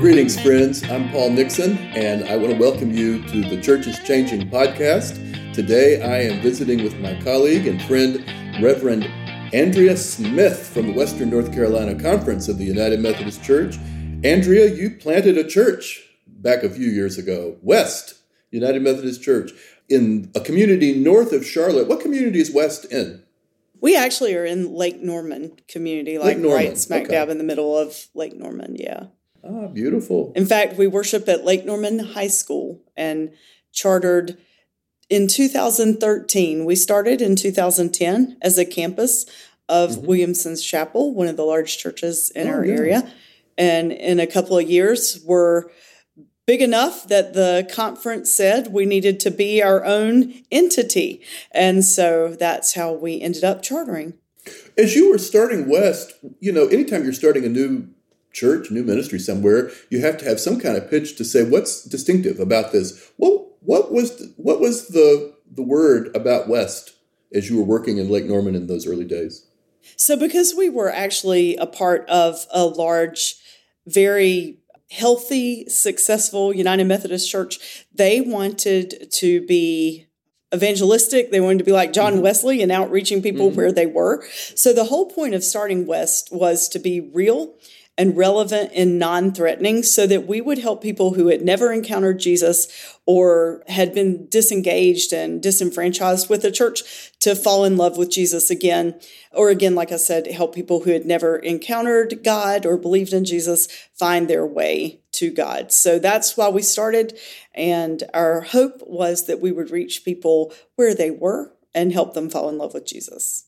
Greetings, friends. I'm Paul Nixon, and I want to welcome you to the Church is Changing podcast. Today, I am visiting with my colleague and friend, Reverend Andrea Smith from the Western North Carolina Conference of the United Methodist Church. Andrea, you planted a church back a few years ago, West United Methodist Church, in a community north of Charlotte. What community is West in? We actually are in Lake Norman community, right smack dab in the middle of Lake Norman, yeah. Ah, beautiful. In fact, we worship at Lake Norman High School and chartered in 2013. We started in 2010 as a campus of Williamson's Chapel, one of the large churches in our area. And in a couple of years, we're big enough that the conference said we needed to be our own entity. And so that's how we ended up chartering. As you were starting West, anytime you're starting a new church, new ministry somewhere, you have to have some kind of pitch to say what's distinctive about this. What was the word about West as you were working in Lake Norman in those early days? So because we were actually a part of a large, very healthy, successful United Methodist Church, they wanted to be evangelistic. They wanted to be like John Wesley and outreaching people where they were. So the whole point of starting West was to be real and relevant and non-threatening so that we would help people who had never encountered Jesus or had been disengaged and disenfranchised with the church to fall in love with Jesus again. Or again, like I said, help people who had never encountered God or believed in Jesus find their way to God. So that's why we started. And our hope was that we would reach people where they were and help them fall in love with Jesus.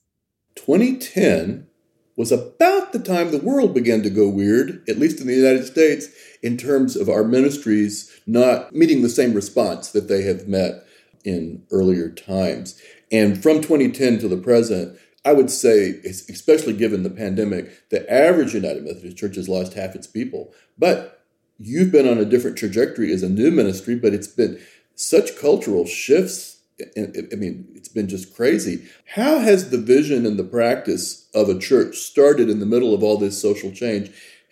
2010 was about the time the world began to go weird, at least in the United States, in terms of our ministries not meeting the same response that they have met in earlier times. And from 2010 to the present, I would say, especially given the pandemic, the average United Methodist Church has lost half its people. But you've been on a different trajectory as a new ministry, but it's been such cultural shifts. I mean, it's been just crazy. How has the vision and the practice of a church started in the middle of all this social change?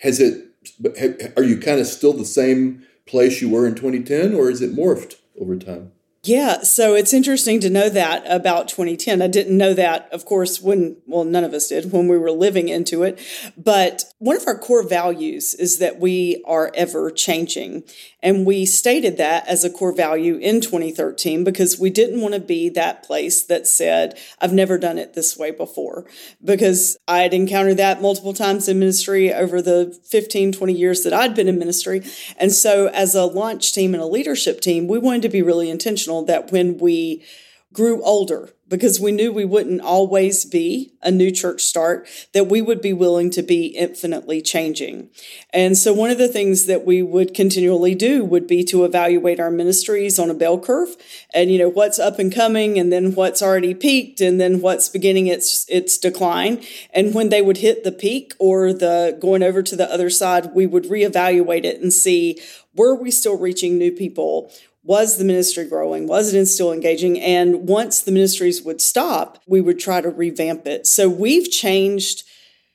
Are you kind of still the same place you were in 2010, or is it morphed over time? Yeah, so it's interesting to know that about 2010. I didn't know that, of course, none of us did when we were living into it. But one of our core values is that we are ever changing. And we stated that as a core value in 2013 because we didn't want to be that place that said, I've never done it this way before. Because I had encountered that multiple times in ministry over the 15, 20 years that I'd been in ministry. And so as a launch team and a leadership team, we wanted to be really intentional that when we grew older, because we knew we wouldn't always be a new church start, that we would be willing to be infinitely changing. And so one of the things that we would continually do would be to evaluate our ministries on a bell curve and, what's up and coming and then what's already peaked and then what's beginning its decline. And when they would hit the peak or the going over to the other side, we would reevaluate it and see, were we still reaching new people? Was the ministry growing? Was it still engaging? And once the ministries would stop, we would try to revamp it. So we've changed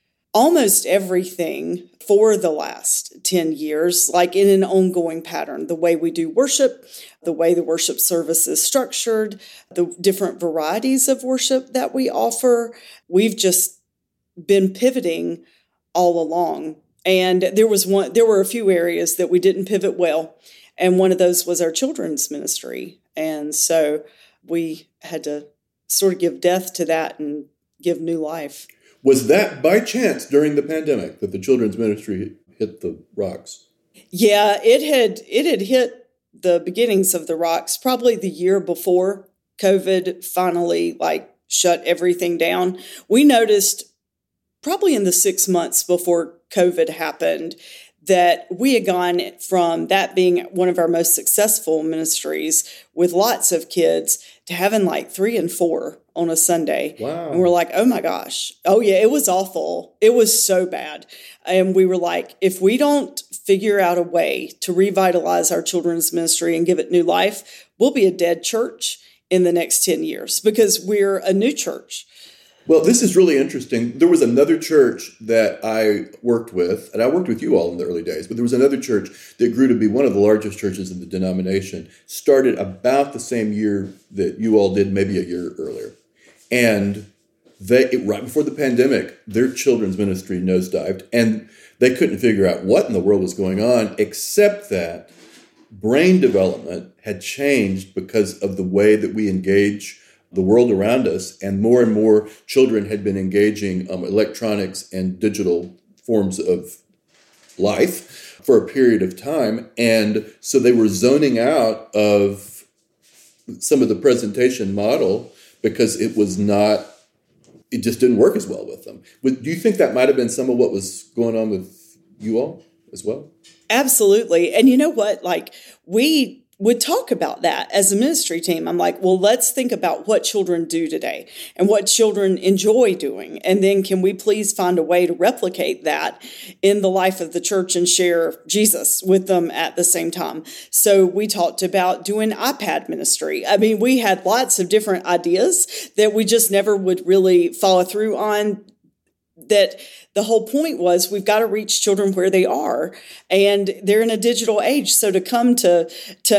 almost everything for the last 10 years, like in an ongoing pattern. The way we do worship, the way the worship service is structured, the different varieties of worship that we offer. We've just been pivoting all along. And there were a few areas that we didn't pivot well. And one of those was our children's ministry. And so we had to sort of give death to that and give new life. Was that by chance during the pandemic that the children's ministry hit the rocks? Yeah, it had hit the beginnings of the rocks probably the year before COVID finally shut everything down. We noticed probably in the 6 months before COVID happened that we had gone from that being one of our most successful ministries with lots of kids to having 3 and 4 on a Sunday. Wow. And we're like, oh my gosh. Oh yeah, it was awful. It was so bad. And we were like, if we don't figure out a way to revitalize our children's ministry and give it new life, we'll be a dead church in the next 10 years because we're a new church. Well, this is really interesting. There was another church that I worked with, and I worked with you all in the early days, but there was another church that grew to be one of the largest churches in the denomination, started about the same year that you all did, maybe a year earlier. And right before the pandemic, their children's ministry nosedived, and they couldn't figure out what in the world was going on, except that brain development had changed because of the way that we engage the world around us, and more children had been engaging electronics and digital forms of life for a period of time. And so they were zoning out of some of the presentation model because it just didn't work as well with them. Do you think that might have been some of what was going on with you all as well? Absolutely. And you know what? Like, we would talk about that as a ministry team. I'm like, well, let's think about what children do today and what children enjoy doing. And then can we please find a way to replicate that in the life of the church and share Jesus with them at the same time? So we talked about doing iPad ministry. I mean, we had lots of different ideas that we just never would really follow through on. That the whole point was we've got to reach children where they are, and they're in a digital age. So to come to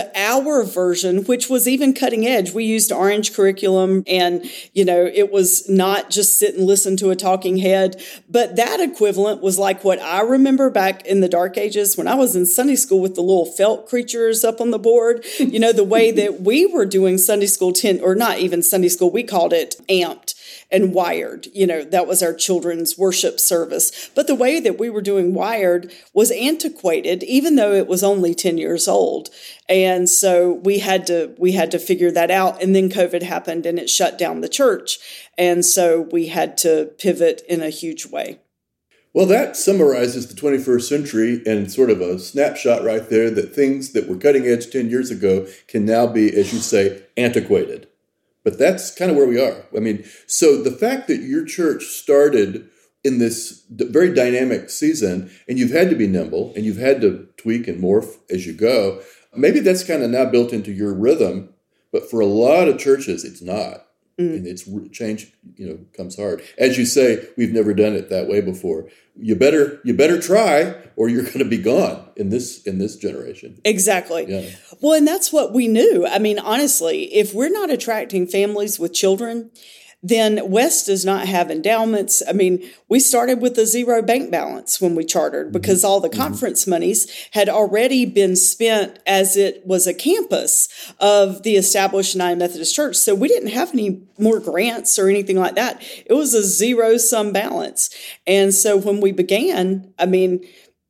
our version, which was even cutting edge, we used Orange curriculum, and it was not just sit and listen to a talking head, but that equivalent was like what I remember back in the dark ages when I was in Sunday school with the little felt creatures up on the board. The way that we were doing Sunday school or not even Sunday school, we called it Amped and Wired. That was our children's worship service. But the way that we were doing Wired was antiquated, even though it was only 10 years old. And so we had to figure that out. And then COVID happened and it shut down the church. And so we had to pivot in a huge way. Well, that summarizes the 21st century and sort of a snapshot right there that things that were cutting edge 10 years ago can now be, as you say, antiquated. But that's kind of where we are. I mean, so the fact that your church started in this very dynamic season, and you've had to be nimble, and you've had to tweak and morph as you go, maybe that's kind of now built into your rhythm. But for a lot of churches, it's not. And it's change, comes hard. As you say, we've never done it that way before. You better try, or you're going to be gone in this generation. Exactly. Yeah. Well, and that's what we knew. I mean, honestly, if we're not attracting families with children, then West does not have endowments. I mean, we started with a zero bank balance when we chartered because all the conference monies had already been spent as it was a campus of the established United Methodist Church. So we didn't have any more grants or anything like that. It was a zero-sum balance. And so when we began, I mean,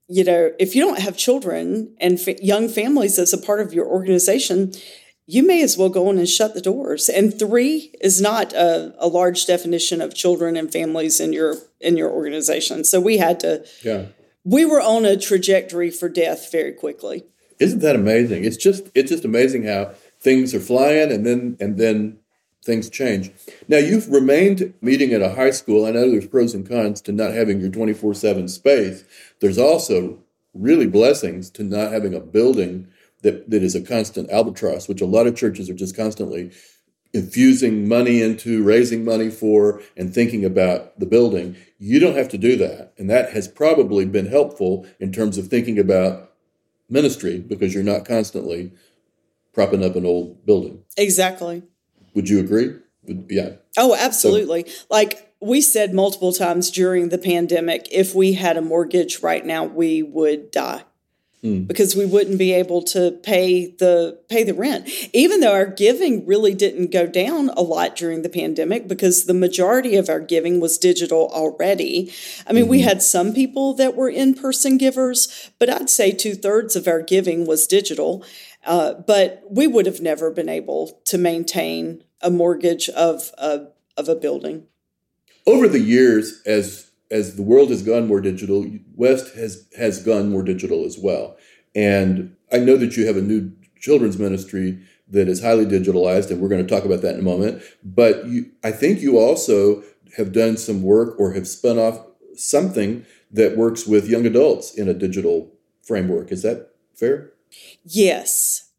if you don't have children and young families as a part of your organization, you may as well go in and shut the doors. And 3 is not a large definition of children and families in your organization. So we had to, we were on a trajectory for death very quickly. Isn't that amazing? It's just amazing how things are flying and then things change. Now, you've remained meeting at a high school. I know there's pros and cons to not having your 24/7 space. There's also really blessings to not having a building that is a constant albatross, which a lot of churches are just constantly infusing money into, raising money for, and thinking about the building. You don't have to do that. And that has probably been helpful in terms of thinking about ministry because you're not constantly propping up an old building. Exactly. Would you agree? Yeah. Oh, absolutely. Like we said multiple times during the pandemic, if we had a mortgage right now, we would die. Because we wouldn't be able to pay the rent, even though our giving really didn't go down a lot during the pandemic because the majority of our giving was digital already. I mean, we had some people that were in-person givers, but I'd say 2/3 of our giving was digital. But we would have never been able to maintain a mortgage of a building. Over the years, as the world has gone more digital, West has gone more digital as well. And I know that you have a new children's ministry that is highly digitalized, and we're going to talk about that in a moment. But I think you also have done some work or have spun off something that works with young adults in a digital framework. Is that fair? Yes.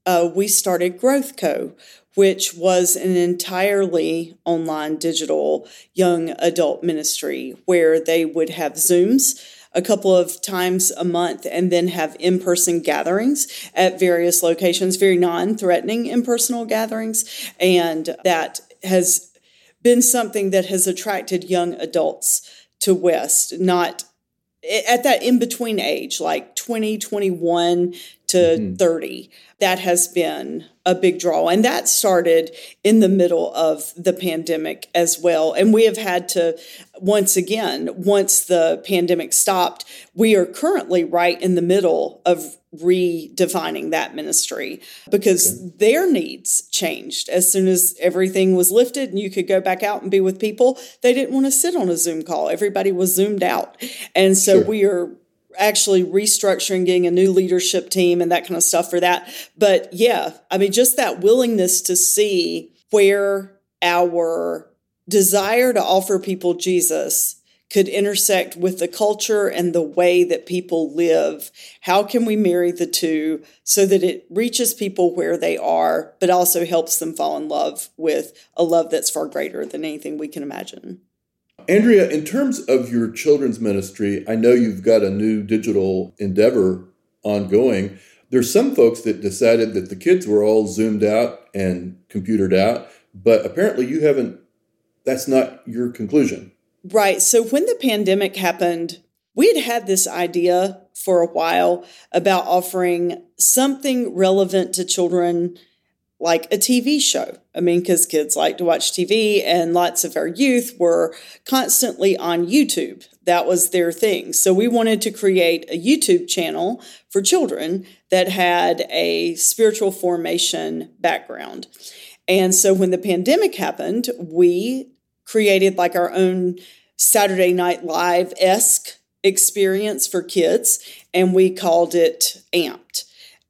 we started Growth Co., which was an entirely online digital young adult ministry where they would have Zooms a couple of times a month and then have in-person gatherings at various locations, very non-threatening impersonal gatherings. And that has been something that has attracted young adults to West, not at that in-between age, like 20, 21 to 30. That has been a big draw. And that started in the middle of the pandemic as well. And we have had to, once the pandemic stopped, we are currently right in the middle of redefining that ministry because their needs changed. As soon as everything was lifted and you could go back out and be with people, they didn't want to sit on a Zoom call. Everybody was Zoomed out. And so we are actually restructuring, getting a new leadership team and that kind of stuff for that. But yeah, I mean, just that willingness to see where our desire to offer people Jesus could intersect with the culture and the way that people live. How can we marry the two so that it reaches people where they are, but also helps them fall in love with a love that's far greater than anything we can imagine? Andrea, in terms of your children's ministry, I know you've got a new digital endeavor ongoing. There's some folks that decided that the kids were all Zoomed out and computered out, but apparently you haven't, that's not your conclusion. Right. So when the pandemic happened, we had this idea for a while about offering something relevant to children, like a TV show. I mean, because kids like to watch TV and lots of our youth were constantly on YouTube. That was their thing. So we wanted to create a YouTube channel for children that had a spiritual formation background. And so when the pandemic happened, we created like our own Saturday Night Live-esque experience for kids, and we called it Amped.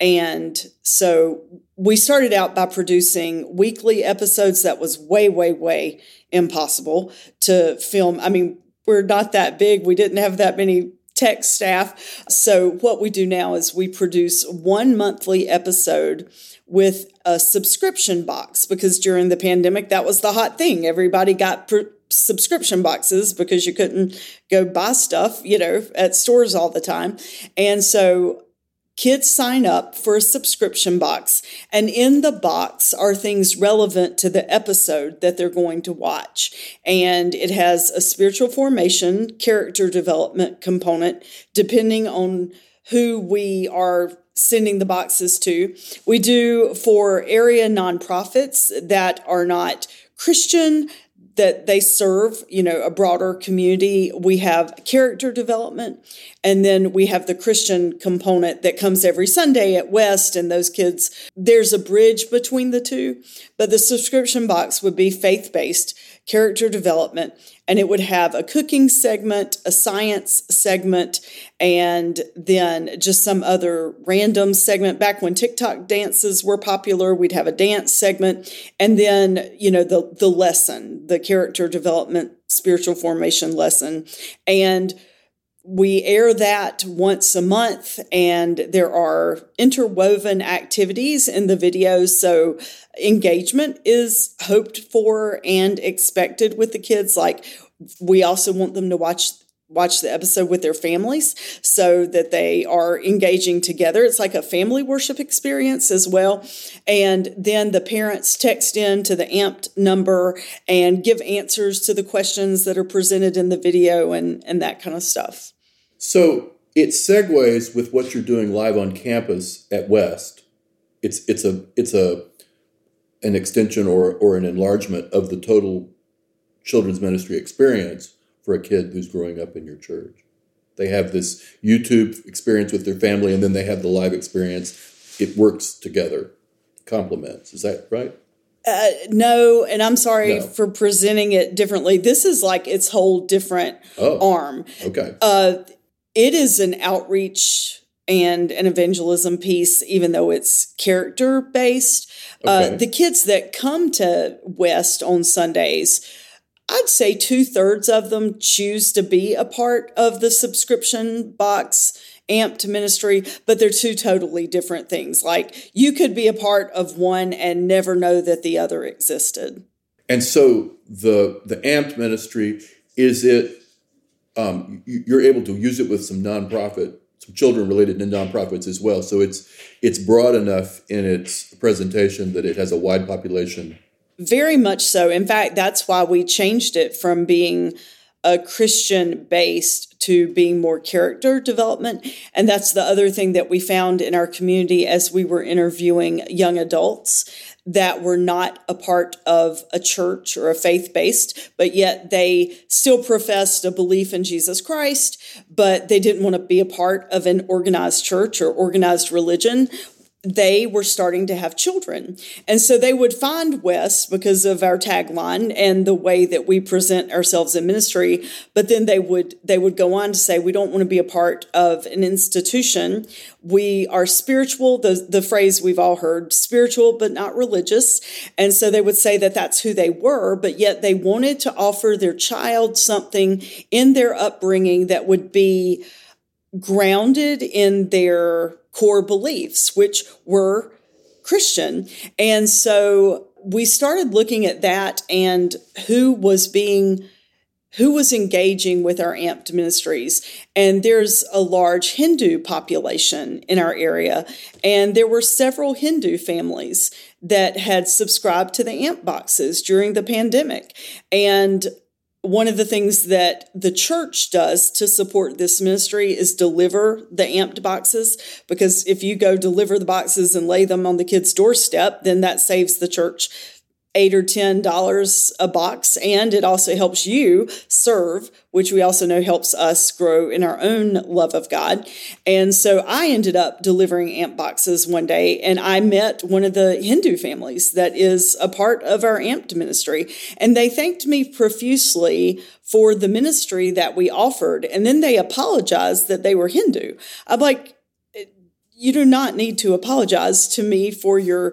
And so we started out by producing weekly episodes. That was way, way, way impossible to film. I mean, we're not that big. We didn't have that many tech staff. So what we do now is we produce one monthly episode with a subscription box, because during the pandemic, that was the hot thing. Everybody got subscription boxes because you couldn't go buy stuff, at stores all the time. And so kids sign up for a subscription box, and in the box are things relevant to the episode that they're going to watch. And it has a spiritual formation, character development component, depending on who we are sending the boxes to. We do for area nonprofits that are not Christian, that they serve, a broader community. We have character development, and then we have the Christian component that comes every Sunday at West, and those kids, there's a bridge between the two, but the subscription box would be faith-based character development, and it would have a cooking segment, a science segment, and then just some other random segment. Back when TikTok dances were popular, we'd have a dance segment, and then, the lesson, the character development, spiritual formation lesson. And we air that once a month, and there are interwoven activities in the videos. So engagement is hoped for and expected with the kids. Like, we also want them to watch the episode with their families so that they are engaging together. It's like a family worship experience as well. And then the parents text in to the Amped number and give answers to the questions that are presented in the video and that kind of stuff. So it segues with what you're doing live on campus at West. It's an extension or an enlargement of the total children's ministry experience for a kid who's growing up in your church. They have this YouTube experience with their family, and then they have the live experience. It works together, complements. Is that right? No, and I'm sorry for presenting it differently. This is like its whole different arm. Okay. It is an outreach and an evangelism piece, even though it's character-based. Okay. The kids that come to West on Sundays, I'd say 2/3 of them choose to be a part of the subscription box amped ministry, but they're two totally different things. Like you could be a part of one and never know that the other existed. And so the amped ministry, is it, you're able to use it with some children related to nonprofits as well. So it's broad enough in its presentation that it has a wide population. Very much so. In fact, that's why we changed it from being a Christian based to being more character development. And that's the other thing that we found in our community as we were interviewing young adults that were not a part of a church or a faith-based, but yet they still professed a belief in Jesus Christ, but they didn't want to be a part of an organized church or organized religion. They were starting to have children. And so they would find Wes because of our tagline and the way that we present ourselves in ministry. But then they would go on to say, we don't want to be a part of an institution. We are spiritual, the phrase we've all heard, spiritual but not religious. And so they would say that that's who they were, but yet they wanted to offer their child something in their upbringing that would be grounded in their core beliefs, which were Christian. And so we started looking at that and who was engaging with our amped ministries. And there's a large Hindu population in our area. And there were several Hindu families that had subscribed to the amp boxes during the pandemic. And one of the things that the church does to support this ministry is deliver the amped boxes, because if you go deliver the boxes and lay them on the kid's doorstep, then that saves the church $8 or $10 a box. And it also helps you serve, which we also know helps us grow in our own love of God. And so I ended up delivering amp boxes one day, and I met one of the Hindu families that is a part of our amped ministry. And they thanked me profusely for the ministry that we offered. And then they apologized that they were Hindu. I'm like, you do not need to apologize to me for your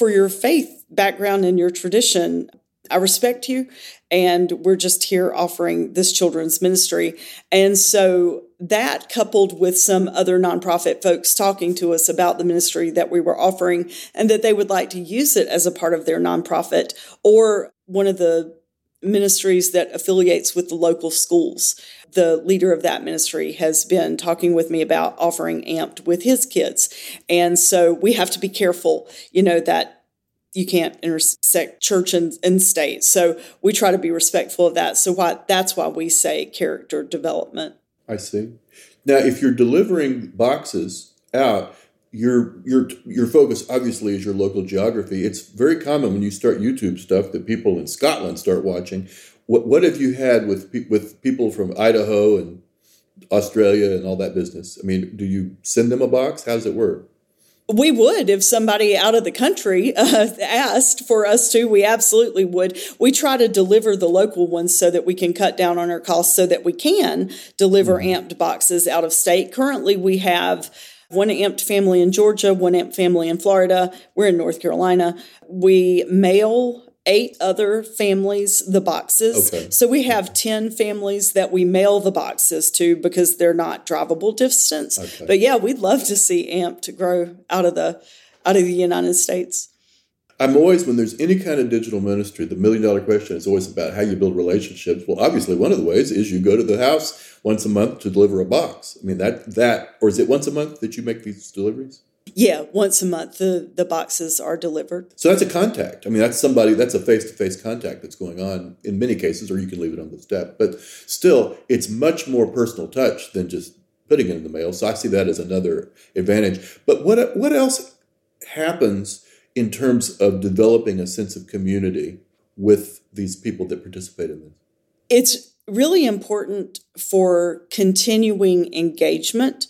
faith background and your tradition. I respect you, and we're just here offering this children's ministry. And so that, coupled with some other nonprofit folks talking to us about the ministry that we were offering and that they would like to use it as a part of their nonprofit or one of the ministries that affiliates with the local schools. The leader of that ministry has been talking with me about offering amped with his kids. And so we have to be careful, that you can't intersect church and state. So we try to be respectful of that. So that's why we say character development. I see. Now, if you're delivering boxes out, your focus obviously is your local geography. It's very common when you start YouTube stuff that people in Scotland start watching. What have you had with people from Idaho and Australia and all that business? I mean, do you send them a box? How does it work? We would if somebody out of the country asked for us to. We absolutely would. We try to deliver the local ones so that we can cut down on our costs so that we can deliver amped boxes out of state. Currently, we have one amped family in Georgia, one amped family in Florida. We're in North Carolina. We mail 8 other families the boxes. Okay. So we have 10 families that we mail the boxes to because they're not drivable distance. Okay. But yeah, we'd love to see amped grow out of the United States. I'm always, when there's any kind of digital ministry, the $1 million question is always about how you build relationships. Well, obviously, one of the ways is you go to the house once a month to deliver a box. I mean, or is it once a month that you make these deliveries? Yeah, once a month the boxes are delivered. So that's a contact. I mean, that's a face-to-face contact that's going on in many cases, or you can leave it on the step. But still, it's much more personal touch than just putting it in the mail. So I see that as another advantage. But what else happens in terms of developing a sense of community with these people that participate in this? It's really important for continuing engagement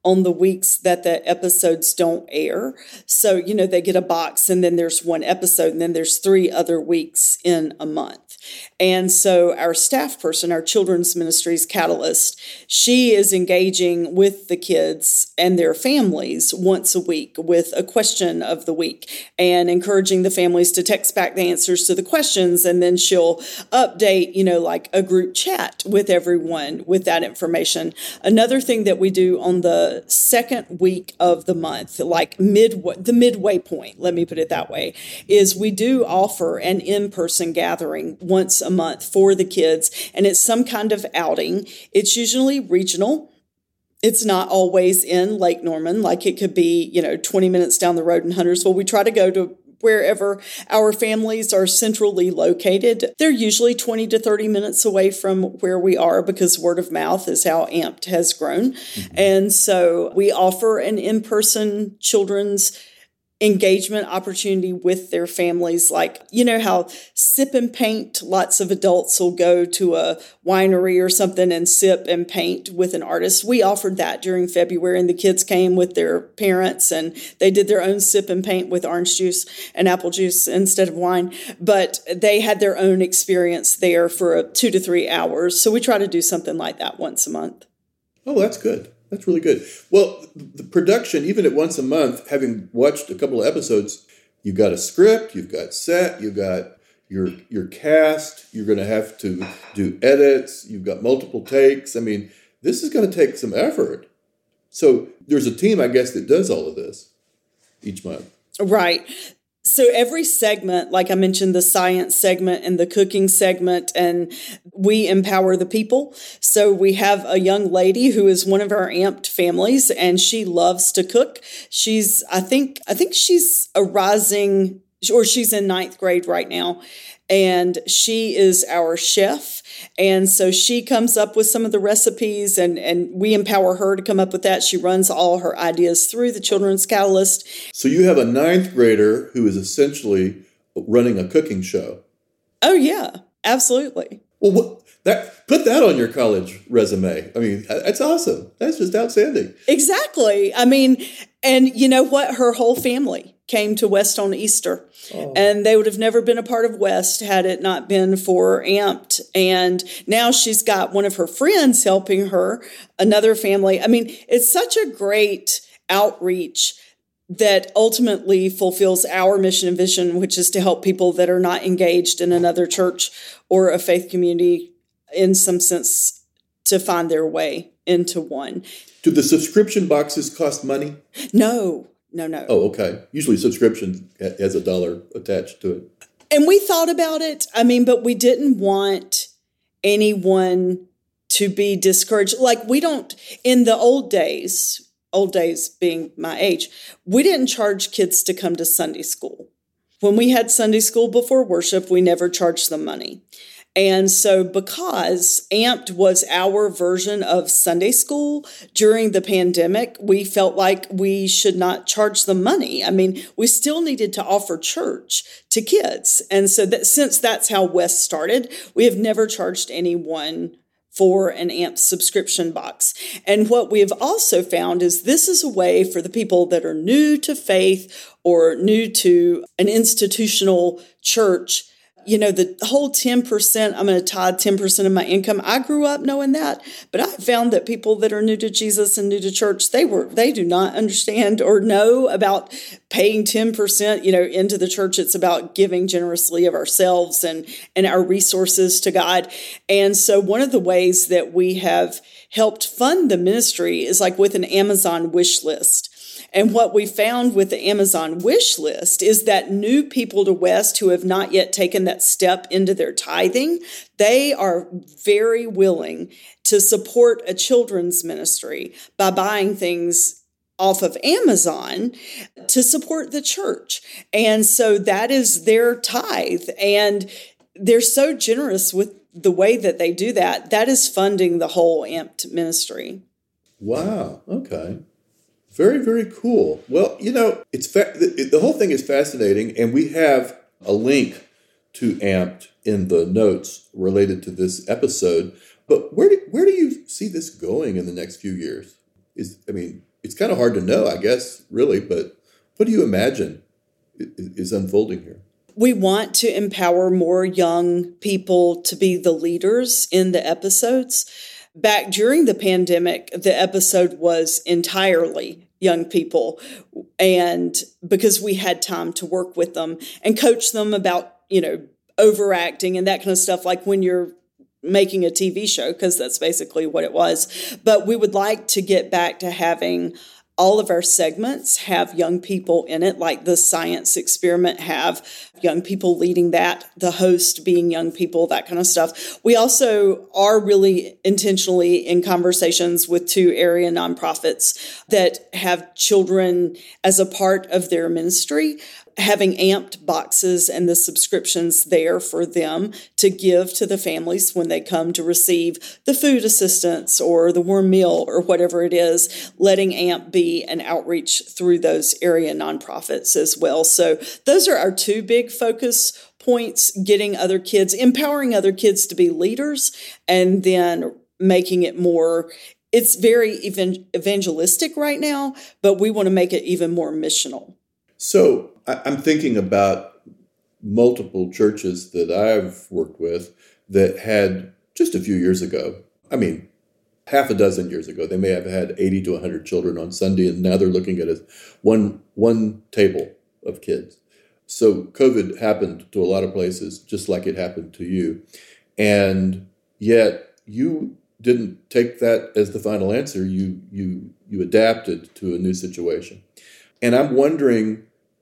on the weeks that the episodes don't air. So, they get a box and then there's one episode and then there's 3 other weeks in a month. And so our staff person, our children's ministries catalyst, she is engaging with the kids and their families once a week with a question of the week and encouraging the families to text back the answers to the questions. And then she'll update, like a group chat with everyone with that information. Another thing that we do on the second week of the month, like the midway point, let me put it that way, is we do offer an in-person gathering once a month for the kids, and it's some kind of outing. It's usually regional. It's not always in Lake Norman, like it could be, 20 minutes down the road in Huntersville. We try to go to wherever our families are centrally located. They're usually 20 to 30 minutes away from where we are because word of mouth is how AMPed has grown. Mm-hmm. And so we offer an in-person children's engagement opportunity with their families. Like, how sip and paint, lots of adults will go to a winery or something and sip and paint with an artist. We offered that during February, and the kids came with their parents and they did their own sip and paint with orange juice and apple juice instead of wine. But they had their own experience there for 2 to 3 hours. So we try to do something like that once a month. Oh, that's good. That's really good. Well, the production, even at once a month, having watched a couple of episodes, you've got a script, you've got set, you've got your cast, you're going to have to do edits, you've got multiple takes. I mean, this is going to take some effort. So there's a team, I guess, that does all of this each month. Right. So every segment, like I mentioned, the science segment and the cooking segment, and we empower the people. So we have a young lady who is one of our AMPed families, and she loves to cook. I think she's a rising, or she's in 9th grade right now. And she is our chef. And so she comes up with some of the recipes and we empower her to come up with that. She runs all her ideas through the Children's Catalyst. So you have a 9th grader who is essentially running a cooking show. Oh, yeah, absolutely. Well, put that on your college resume. I mean, that's awesome. That's just outstanding. Exactly. I mean, and you know what? Her whole family came to West on Easter. Oh. And they would have never been a part of West had it not been for AMPed. And now she's got one of her friends helping her, another family. I mean, it's such a great outreach that ultimately fulfills our mission and vision, which is to help people that are not engaged in another church or a faith community in some sense to find their way into one. Do the subscription boxes cost money? No. Oh, okay. Usually subscription has $1 attached to it. And we thought about it. I mean, but we didn't want anyone to be discouraged. Like we don't, in the old days being my age, we didn't charge kids to come to Sunday school. When we had Sunday school before worship, we never charged them money. And so because AMPed was our version of Sunday school during the pandemic, we felt like we should not charge them money. I mean, we still needed to offer church to kids. And so that since that's how West started, we have never charged anyone for an AMP subscription box. And what we have also found is this is a way for the people that are new to faith or new to an institutional church. You know, the whole 10%, I'm going to tithe 10% of my income. I grew up knowing that, but I found that people that are new to Jesus and new to church, they do not understand or know about paying 10%, into the church. It's about giving generously of ourselves and our resources to God. And so one of the ways that we have helped fund the ministry is like with an Amazon wish list. And what we found with the Amazon wish list is that new people to West who have not yet taken that step into their tithing, they are very willing to support a children's ministry by buying things off of Amazon to support the church. And so that is their tithe. And they're so generous with the way that they do that. That is funding the whole AMPed ministry. Wow. Okay. Very, very cool. Well, the whole thing is fascinating, and we have a link to AMPed in the notes related to this episode. But where do you see this going in the next few years? Is it's kind of hard to know, I guess, really, but what do you imagine is unfolding here? We want to empower more young people to be the leaders in the episodes. Back during the pandemic, the episode was entirely young people, and because we had time to work with them and coach them about, overacting and that kind of stuff, like when you're making a TV show, because that's basically what it was. But we would like to get back to having all of our segments have young people in it, like the science experiment have young people leading that, the host being young people, that kind of stuff. We also are really intentionally in conversations with 2 area nonprofits that have children as a part of their ministry, having Amped boxes and the subscriptions there for them to give to the families when they come to receive the food assistance or the warm meal or whatever it is, letting Amp be an outreach through those area nonprofits as well. So those are our 2 big focus points: getting other kids, empowering other kids to be leaders, and then making it more, it's very evangelistic right now, but we want to make it even more missional. So I'm thinking about multiple churches that I've worked with that had just a few years ago, half a dozen years ago, they may have had 80 to 100 children on Sunday, and now they're looking at one table of kids. So COVID happened to a lot of places, just like it happened to you. And yet you didn't take that as the final answer. You adapted to a new situation. And I'm wondering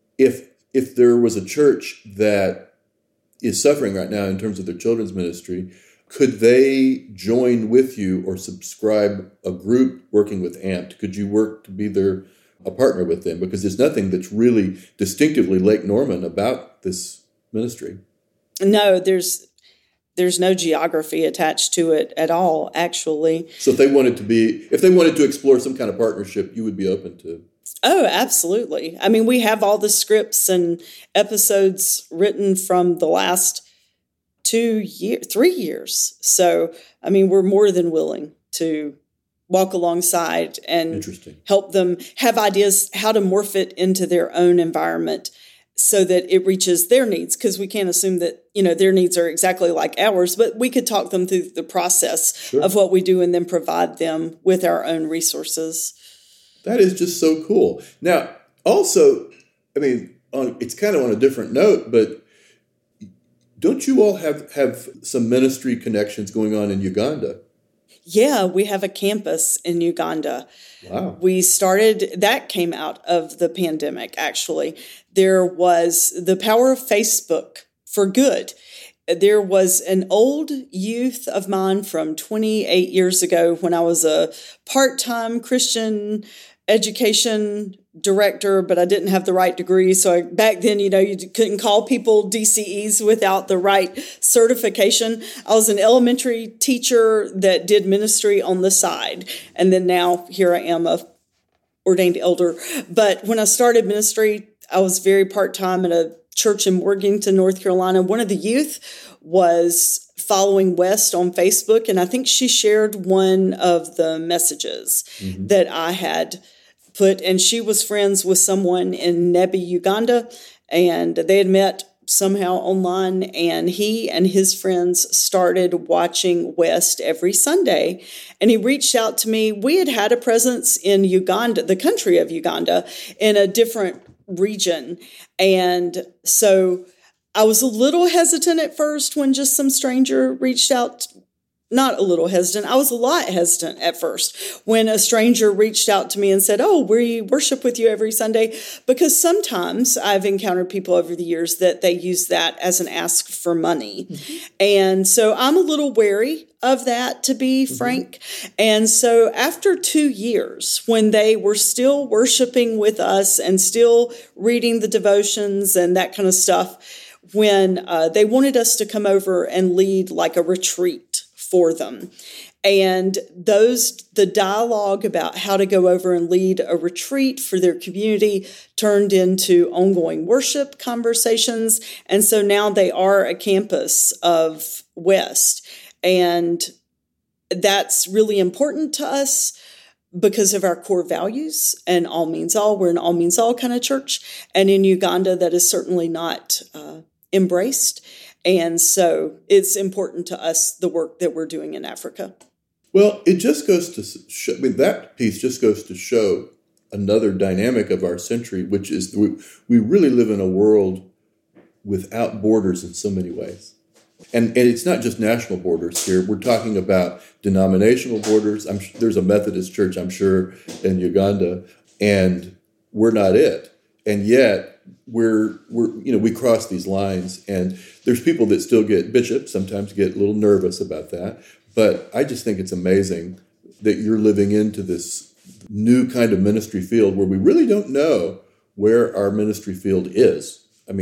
if there was a church that is suffering right now in terms of their children's ministry, could they join with you or subscribe a group working with Amped? Could you work to be a partner with them? Because there's nothing that's really distinctively Lake Norman about this ministry. No, there's no geography attached to it at all, actually. So if they wanted to explore some kind of partnership, you would be open to. Oh, absolutely. We have all the scripts and episodes written from the last 3 years. So, we're more than willing to walk alongside and help them have ideas how to morph it into their own environment so that it reaches their needs. Because we can't assume that, their needs are exactly like ours, but we could talk them through the process of what we do and then provide them with our own resources. That is just so cool. Now, also, it's kind of on a different note, but don't you all have some ministry connections going on in Uganda? Yeah, we have a campus in Uganda. Wow. That came out of the pandemic, actually. There was the power of Facebook for good. There was an old youth of mine from 28 years ago when I was a part-time Christian education director, but I didn't have the right degree. So back then, you couldn't call people DCEs without the right certification. I was an elementary teacher that did ministry on the side. And then now here I am, a ordained elder. But when I started ministry, I was very part-time at a church in Morganton, North Carolina. One of the youth was following West on Facebook, and I think she shared one of the messages that I had put, and she was friends with someone in Nebbi, Uganda, and they had met somehow online, and he and his friends started watching West every Sunday, and he reached out to me. We had a presence in Uganda, the country of Uganda, in a different region, and so I was a little hesitant at first when just some stranger reached out. Not a little hesitant. I was a lot hesitant at first when a stranger reached out to me and said, "Oh, we worship with you every Sunday," because sometimes I've encountered people over the years that they use that as an ask for money. And so I'm a little wary of that, to be frank. And so after 2 years, when they were still worshiping with us and still reading the devotions and that kind of stuff, when they wanted us to come over and lead like a retreat for them. And the dialogue about how to go over and lead a retreat for their community turned into ongoing worship conversations. And so now they are a campus of West. And that's really important to us because of our core values and all means all. We're an all means all kind of church. And in Uganda, that is certainly not embraced. And so it's important to us, the work that we're doing in Africa. Well, it just goes to show, that piece just goes to show another dynamic of our century, which is we really live in a world without borders in so many ways. And it's not just national borders here. We're talking about denominational borders. There's a Methodist church, I'm sure, in Uganda, and we're not it. And yet we cross these lines, and there's people that still bishops sometimes get a little nervous about that. But I just think it's amazing that you're living into this new kind of ministry field where we really don't know where our ministry field is.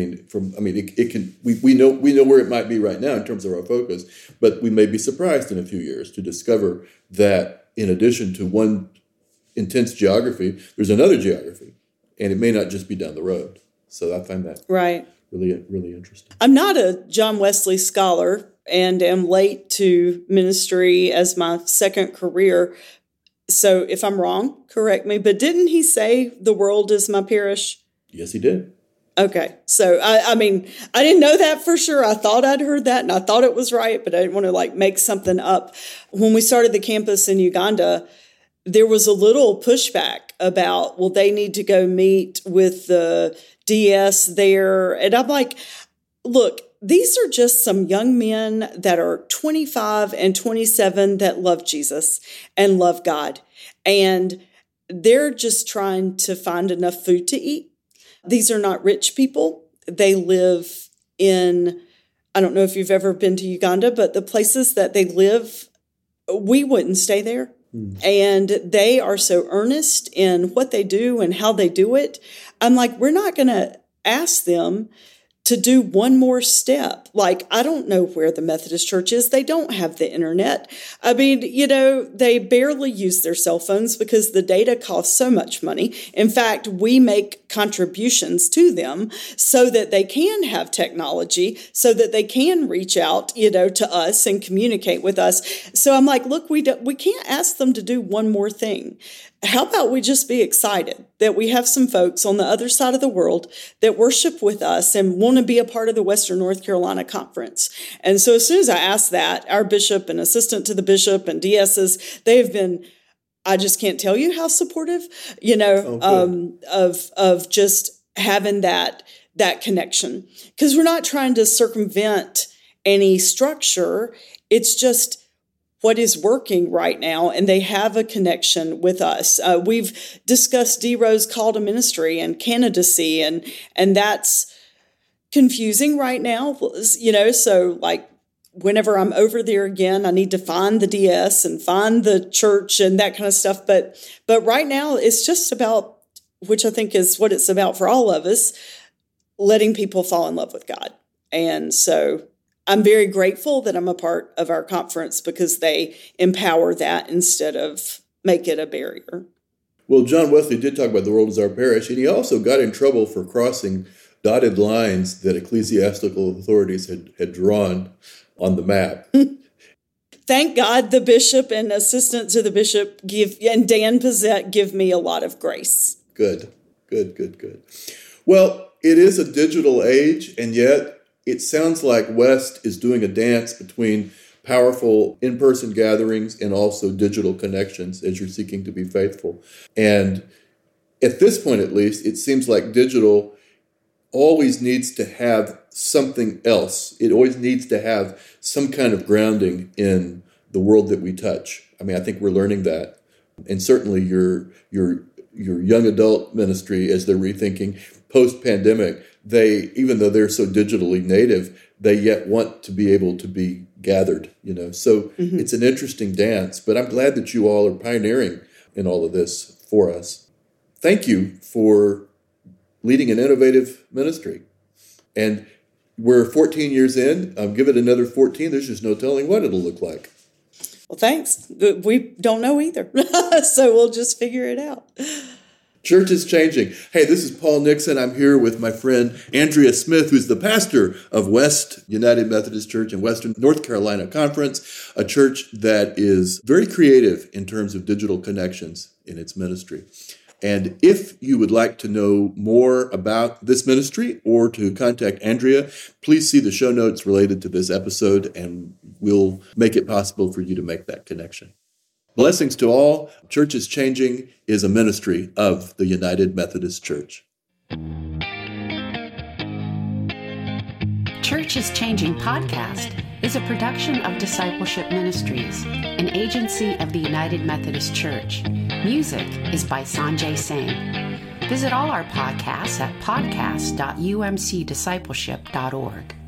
We know where it might be right now in terms of our focus, but we may be surprised in a few years to discover that in addition to one intense geography, there's another geography, and it may not just be down the road. So I find that really, really interesting. I'm not a John Wesley scholar and am late to ministry as my second career. So if I'm wrong, correct me. But didn't he say the world is my parish? Yes, he did. Okay. So, I didn't know that for sure. I thought I'd heard that and I thought it was right, but I didn't want to make something up. When we started the campus in Uganda, there was a little pushback about, well, they need to go meet with the DS there. And I'm like, look, these are just some young men that are 25 and 27 that love Jesus and love God. And they're just trying to find enough food to eat. These are not rich people. They live in, I don't know if you've ever been to Uganda, but the places that they live, we wouldn't stay there. And they are so earnest in what they do and how they do it. I'm like, we're not going to ask them to do one more step. I don't know where the Methodist Church is. They don't have the internet. They barely use their cell phones because the data costs so much money. In fact, we make contributions to them so that they can have technology, so that they can reach out, to us and communicate with us. So I'm like, look, we can't ask them to do one more thing. How about we just be excited that we have some folks on the other side of the world that worship with us and want to be a part of the Western North Carolina Conference? And so as soon as I asked that, our bishop and assistant to the bishop and DSs, they have been, I just can't tell you how supportive, of just having that connection. Because we're not trying to circumvent any structure. It's just what is working right now, and they have a connection with us. We've discussed D. Rose call to ministry and candidacy, and that's confusing right now, so whenever I'm over there again, I need to find the DS and find the church and that kind of stuff. But right now it's just about, which I think is what it's about for all of us, letting people fall in love with God. And so I'm very grateful that I'm a part of our conference because they empower that instead of make it a barrier. Well, John Wesley did talk about the world as our parish, and he also got in trouble for crossing dotted lines that ecclesiastical authorities had drawn on the map. Thank God the bishop and assistant to the bishop and Dan Pizzette give me a lot of grace. Good. Well, it is a digital age, and yet it sounds like West is doing a dance between powerful in-person gatherings and also digital connections as you're seeking to be faithful. And at this point, at least, it seems like digital always needs to have something else. It always needs to have some kind of grounding in the world that we touch. I think we're learning that. And certainly your young adult ministry, as they're rethinking post-pandemic, even though they're so digitally native, they yet want to be able to be gathered, So It's an interesting dance, but I'm glad that you all are pioneering in all of this for us. Thank you for leading an innovative ministry. And we're 14 years in. Give it another 14. There's just no telling what it'll look like. Well, thanks. We don't know either. So we'll just figure it out. Church is changing. Hey, this is Paul Nixon. I'm here with my friend Andrea Smith, who's the pastor of West United Methodist Church in Western North Carolina Conference, a church that is very creative in terms of digital connections. in its ministry. And if you would like to know more about this ministry or to contact Andrea, please see the show notes related to this episode, and we'll make it possible for you to make that connection. Blessings to all. Church is Changing is a ministry of the United Methodist Church. Church is Changing podcast is a production of Discipleship Ministries, an agency of the United Methodist Church. Music is by Sanjay Singh. Visit all our podcasts at podcast.umcdiscipleship.org.